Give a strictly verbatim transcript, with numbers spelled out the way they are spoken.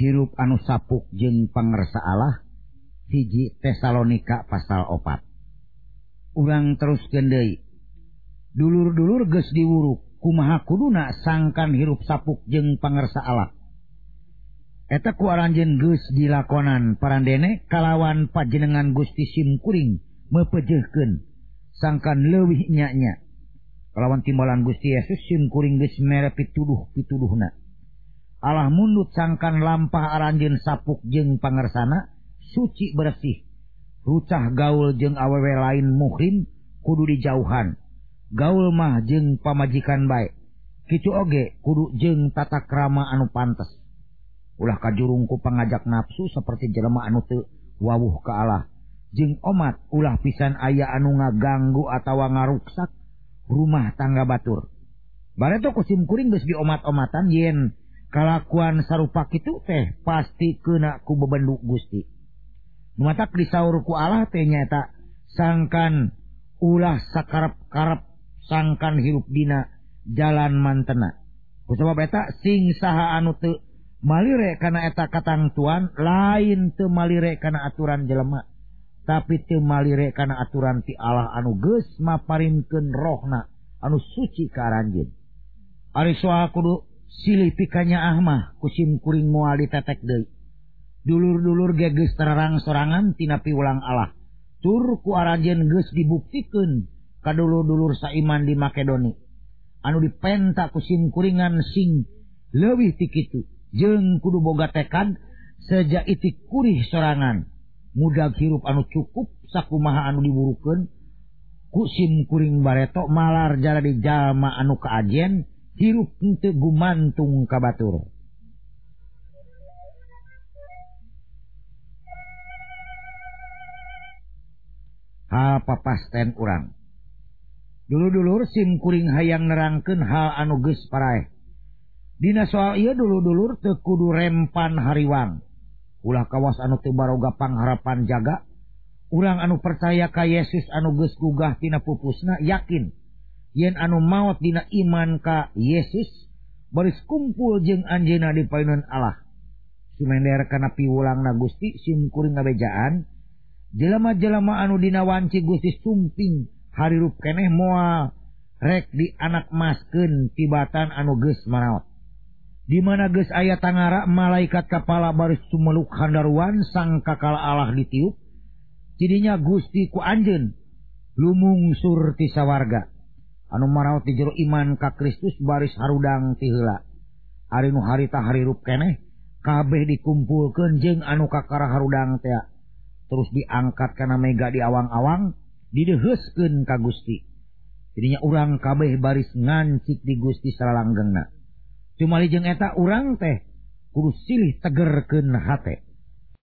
hirup anu sapuk jeung pangersa Allah. Hiji Tesalonika pasal opat. Urang teruskeun deui. Dulur-dulur geus diwuruk kumaha kuduna sangkan hirup sapuk jeung pangersa Allah. Eta ku aranjeun geus dilakonan parandene kalawan panjenengan Gusti simkuring mepejeuhkeun sangkan leuwih nya-nya. Kalawan timbalan Gusti Yesus simkuring geus mere pituduh-pituduhna. Allah mundut sangkan lampah aranjeun sapuk jeung pangersana suci bersih. Rucah gaul jeung awewe lain muhrim kudu dijauhan. Gaul mah jeung pamajikan bae. Kitu oge kudu jeung tata krama anu pantes. Ulah kajurung ku pangajak nafsu saperti jelema anu teu wawuh ka Allah. Jeung omat ulah pisan aya anu ngaganggu atawa ngaruksak rumah tangga batur. Bareto ku simkuring geus diomat-omatan yen kalakuan sarupa kitu teh pasti keuna ku bebendu Gusti. Nu matak disaur ku Allah teh nyaeta sangkan ulah sakarep-karep sangkan hirup dina jalan mantena. Kusabab eta sing saha anu teu malire kana eta katangtuan lain teu malire kana aturan jelema, tapi teu malire kana aturan ti Allah anu geus maparinkeun rohna anu suci ka aranjeun. Ari soal kudu silih pikanya ahmah kusim kuring moal ditetek deui. Dulur-dulur ge geus terarang sorangan tina piulang Allah. Tur ku aranjeun geus dibuktikeun ka dulur-dulur saiman di Makedoni. Anu dipenta kusim kuringan sing leuwih ti kitu. Jeung kudu boga tekad seja itik kurih sorangan mudag hirup anu cukup sakumaha anu diburukeun ku sim kuring bareto malar jala di jalma anu kaajen hirup henteu gumantung ka batur. Ha papasten urang. Dulur-dulur sim kuring hayang nerangkeun hal anu geus paraeh. Dina soal ieu dulur-dulur teu kudu rempan hariwang. Ulah kawas anu teu baroga pangharapan jaga. Urang anu percaya ka Yesus anu geus gugah tina pupusna yakin yen anu maot dina iman ka Yesus baris kumpul jeung anjeunna di paeuneuan Allah. Sumender kana piwulangna Gusti simkuring ngabejaan jelema-jelema anu dina wanci Gusti sumping harirup keneh moal rek di anak maskeun tibatan anu geus manaot. Di mana geus aya tangara malaikat kapala baris sumeluk handaruan sang kakala Allah ditiup. Cidinya Gusti ku anjeun lumungsur ti sawarga. Anu maraot di jero iman ka Kristus baris harudang ti heula. Ari nu harita harirup keneh kabeh dikumpulkeun jeung anu kakara harudang teh terus diangkat kana mega di awang-awang dideheuskeun ka Gusti. Cidinya urang kabeh baris ngancik di Gusti salalanggengna. Cumali jeung eta urang teh kudu silih tegerkeun hate.